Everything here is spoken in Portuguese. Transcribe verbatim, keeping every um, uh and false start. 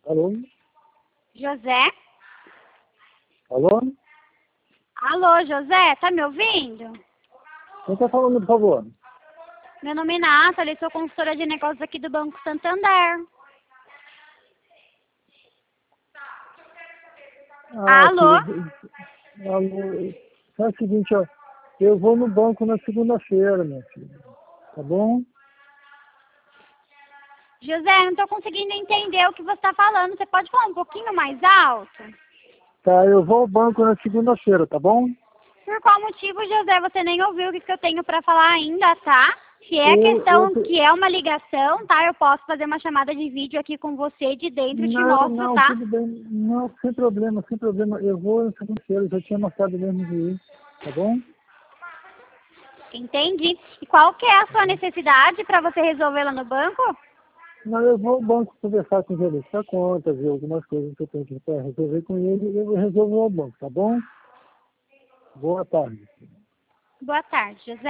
Alô? José? Alô? Alô, José, tá me ouvindo? Quem está falando, por favor? Meu nome é Nathalie, sou consultora de negócios aqui do Banco Santander. Ah, Alô? filho, alô. É o seguinte, ó. Eu vou no banco na segunda-feira, minha filha. Tá bom? José, não tô conseguindo entender o que você tá falando. Você pode falar um pouquinho mais alto? Tá, eu vou ao banco na segunda-feira, tá bom? Por qual motivo, José, você nem ouviu o que que eu tenho pra falar ainda, tá? Se é Eu, eu, questão que é uma ligação, tá? Eu posso fazer uma chamada de vídeo aqui com você de dentro e te não, mostro, não, tá? tudo bem. Não, sem problema, sem problema. Eu vou na segunda-feira, eu já tinha marcado mesmo de ir, tá bom? Entendi. E qual que é a sua necessidade pra você resolver lá no banco? Não, eu vou ao banco conversar com o gerente da conta, ver algumas coisas que eu tenho que resolver com ele e eu resolvo ao banco, tá bom? Boa tarde. Boa tarde, José.